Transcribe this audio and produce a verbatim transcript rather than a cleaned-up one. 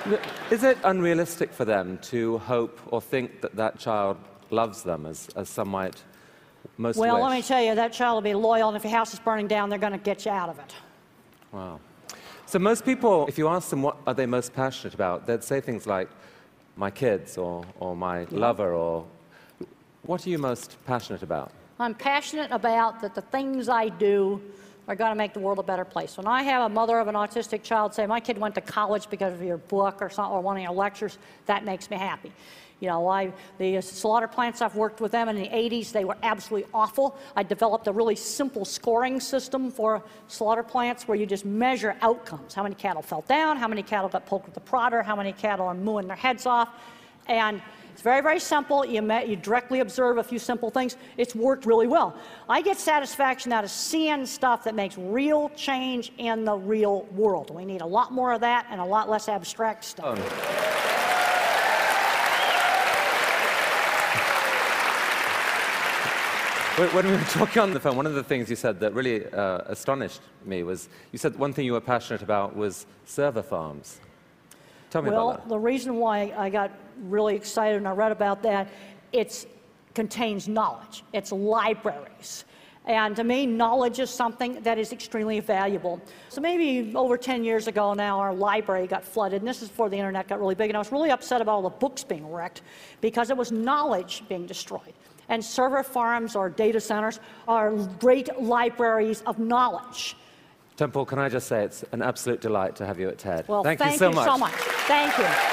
Is it unrealistic for them to hope or think that that child loves them, as, as some might most Well, wish? let me tell you, that child will be loyal, and if your house is burning down, they're going to get you out of it. Wow. So most people, if you ask them what are they most passionate about, they'd say things like, my kids, or, or my Yeah. lover, or... What are you most passionate about? I'm passionate about that the things I do are going to make the world a better place. When I have a mother of an autistic child say, my kid went to college because of your book or, something, or one of your lectures, that makes me happy. You know, I, the slaughter plants, I've worked with them in the eighties. They were absolutely awful. I developed a really simple scoring system for slaughter plants where you just measure outcomes. How many cattle fell down, how many cattle got poked with the prodder, how many cattle are mooing their heads off. And it's very, very simple. You, met, you directly observe a few simple things. It's worked really well. I get satisfaction out of seeing stuff that makes real change in the real world. We need a lot more of that and a lot less abstract stuff. Oh. When we were talking on the phone, one of the things you said that really uh, astonished me was, you said one thing you were passionate about was server farms. Tell me well, about that. Well, the reason why I got really excited and I read about that, it contains knowledge. It's libraries. And to me, knowledge is something that is extremely valuable. So maybe over ten years ago now, our library got flooded, and this is before the internet got really big, and I was really upset about all the books being wrecked because it was knowledge being destroyed. And server farms or data centers are great libraries of knowledge. Temple, can I just say it's an absolute delight to have you at TED. Well, thank, thank you so you much. so much. Thank you.